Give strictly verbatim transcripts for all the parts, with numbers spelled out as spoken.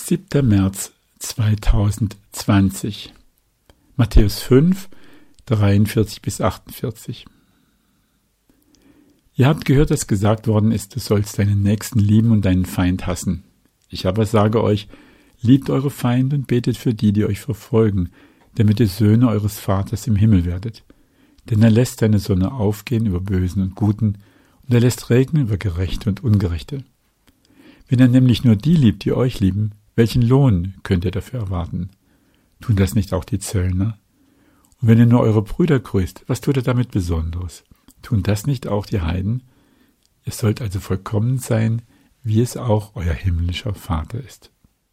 siebter März zweitausendzwanzig. Matthäus fünf, dreiundvierzig bis achtundvierzig. Ihr habt gehört, dass gesagt worden ist, du sollst deinen Nächsten lieben und deinen Feind hassen. Ich aber sage euch, liebt eure Feinde und betet für die, die euch verfolgen, damit ihr Söhne eures Vaters im Himmel werdet. Denn er lässt seine Sonne aufgehen über Bösen und Guten, und er lässt regnen über Gerechte und Ungerechte. Wenn er nämlich nur die liebt, die euch lieben, welchen Lohn könnt ihr dafür erwarten? Tun das nicht auch die Zöllner? Und wenn ihr nur eure Brüder grüßt, was tut ihr damit Besonderes? Tun das nicht auch die Heiden? Ihr sollt also vollkommen sein, wie es auch euer himmlischer Vater ist.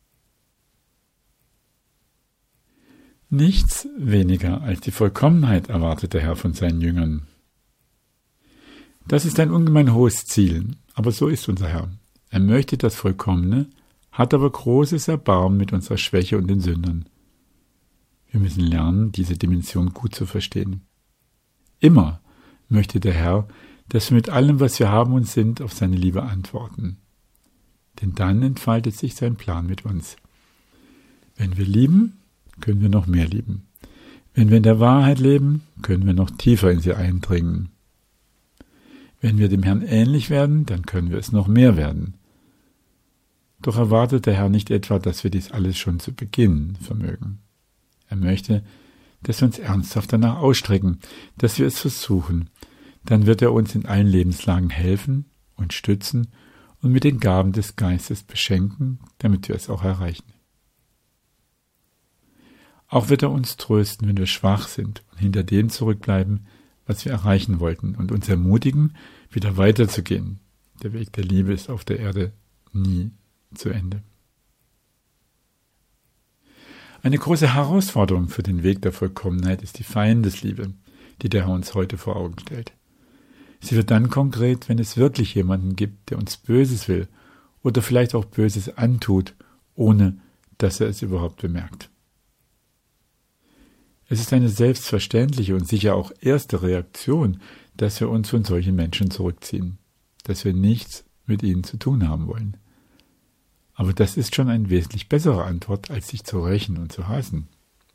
Nichts weniger als die Vollkommenheit erwartet der Herr von seinen Jüngern. Das ist ein ungemein hohes Ziel, aber so ist unser Herr. Er möchte das Vollkommene, hat aber großes Erbarmen mit unserer Schwäche und den Sündern. Wir müssen lernen, diese Dimension gut zu verstehen. Immer möchte der Herr, dass wir mit allem, was wir haben und sind, auf seine Liebe antworten. Denn dann entfaltet sich sein Plan mit uns. Wenn wir lieben, können wir noch mehr lieben. Wenn wir in der Wahrheit leben, können wir noch tiefer in sie eindringen. Wenn wir dem Herrn ähnlich werden, dann können wir es noch mehr werden. Doch erwartet der Herr nicht etwa, dass wir dies alles schon zu Beginn vermögen. Er möchte, dass wir uns ernsthaft danach ausstrecken, dass wir es versuchen. Dann wird er uns in allen Lebenslagen helfen und stützen und mit den Gaben des Geistes beschenken, damit wir es auch erreichen. Auch wird er uns trösten, wenn wir schwach sind und hinter dem zurückbleiben, was wir erreichen wollten, und uns ermutigen, wieder weiterzugehen. Der Weg der Liebe ist auf der Erde nie zu Ende. Eine große Herausforderung für den Weg der Vollkommenheit ist die Feindesliebe, die der Herr uns heute vor Augen stellt. Sie wird dann konkret, wenn es wirklich jemanden gibt, der uns Böses will oder vielleicht auch Böses antut, ohne dass er es überhaupt bemerkt. Es ist eine selbstverständliche und sicher auch erste Reaktion, dass wir uns von solchen Menschen zurückziehen, dass wir nichts mit ihnen zu tun haben wollen. Aber das ist schon eine wesentlich bessere Antwort, als sich zu rächen und zu hassen.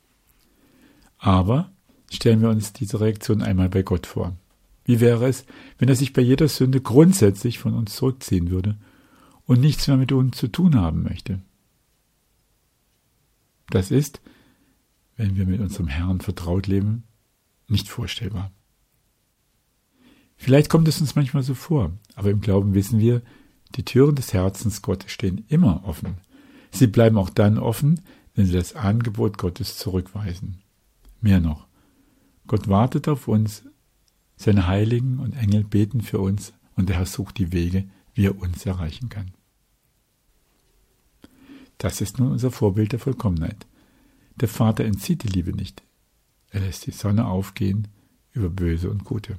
Aber stellen wir uns diese Reaktion einmal bei Gott vor. Wie wäre es, wenn er sich bei jeder Sünde grundsätzlich von uns zurückziehen würde und nichts mehr mit uns zu tun haben möchte? Das ist, wenn wir mit unserem Herrn vertraut leben, nicht vorstellbar. Vielleicht kommt es uns manchmal so vor, aber im Glauben wissen wir, die Türen des Herzens Gottes stehen immer offen. Sie bleiben auch dann offen, wenn sie das Angebot Gottes zurückweisen. Mehr noch, Gott wartet auf uns, seine Heiligen und Engel beten für uns und der Herr sucht die Wege, wie er uns erreichen kann. Das ist nun unser Vorbild der Vollkommenheit. Der Vater entzieht die Liebe nicht. Er lässt die Sonne aufgehen über Böse und Gute.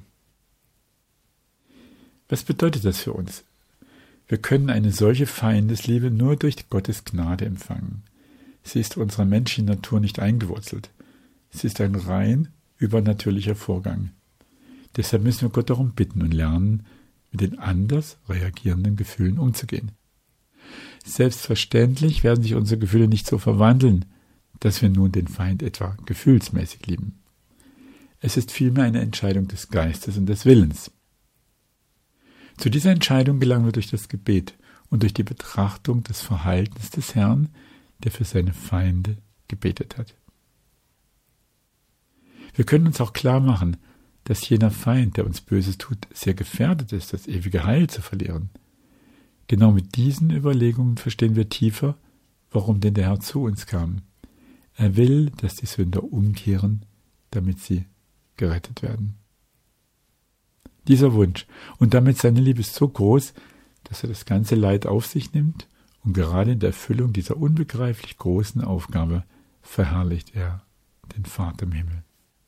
Was bedeutet das für uns? Wir können eine solche Feindesliebe nur durch Gottes Gnade empfangen. Sie ist unserer menschlichen Natur nicht eingewurzelt. Sie ist ein rein übernatürlicher Vorgang. Deshalb müssen wir Gott darum bitten und lernen, mit den anders reagierenden Gefühlen umzugehen. Selbstverständlich werden sich unsere Gefühle nicht so verwandeln, dass wir nun den Feind etwa gefühlsmäßig lieben. Es ist vielmehr eine Entscheidung des Geistes und des Willens. Zu dieser Entscheidung gelangen wir durch das Gebet und durch die Betrachtung des Verhaltens des Herrn, der für seine Feinde gebetet hat. Wir können uns auch klar machen, dass jener Feind, der uns Böses tut, sehr gefährdet ist, das ewige Heil zu verlieren. Genau mit diesen Überlegungen verstehen wir tiefer, warum denn der Herr zu uns kam. Er will, dass die Sünder umkehren, damit sie gerettet werden. Dieser Wunsch und damit seine Liebe ist so groß, dass er das ganze Leid auf sich nimmt und gerade in der Erfüllung dieser unbegreiflich großen Aufgabe verherrlicht er den Vater im Himmel.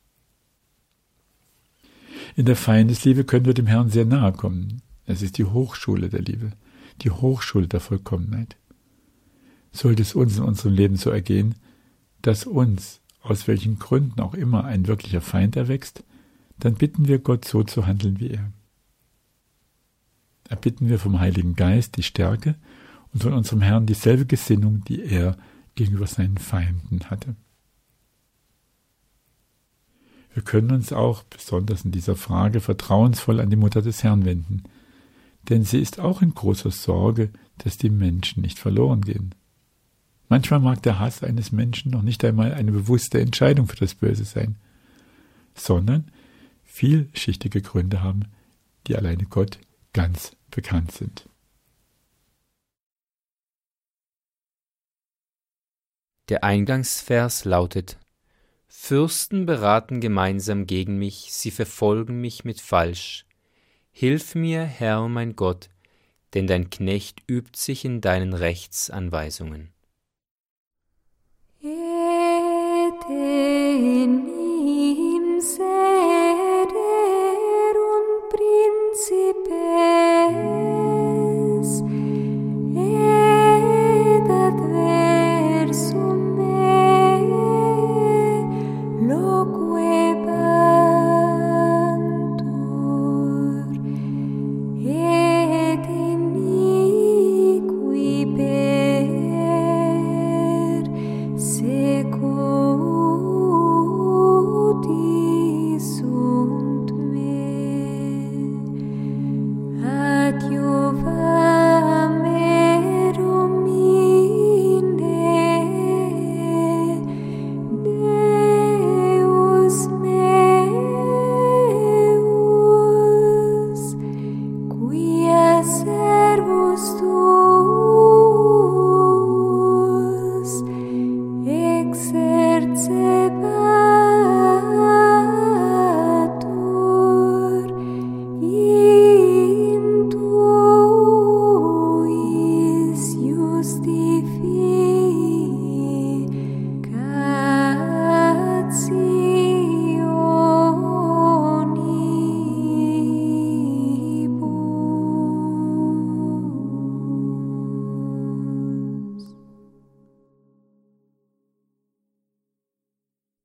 In der Feindesliebe können wir dem Herrn sehr nahe kommen. Es ist die Hochschule der Liebe, die Hochschule der Vollkommenheit. Sollte es uns in unserem Leben so ergehen, dass uns, aus welchen Gründen auch immer, ein wirklicher Feind erwächst, dann bitten wir Gott, so zu handeln wie er. Erbitten wir vom Heiligen Geist die Stärke und von unserem Herrn dieselbe Gesinnung, die er gegenüber seinen Feinden hatte. Wir können uns auch, besonders in dieser Frage, vertrauensvoll an die Mutter des Herrn wenden, denn sie ist auch in großer Sorge, dass die Menschen nicht verloren gehen. Manchmal mag der Hass eines Menschen noch nicht einmal eine bewusste Entscheidung für das Böse sein, sondern vielschichtige Gründe haben, die alleine Gott ganz bekannt sind. Der Eingangsvers lautet: Fürsten beraten gemeinsam gegen mich, sie verfolgen mich mit Falsch. Hilf mir, Herr mein Gott, denn dein Knecht übt sich in deinen Rechtsanweisungen. Et in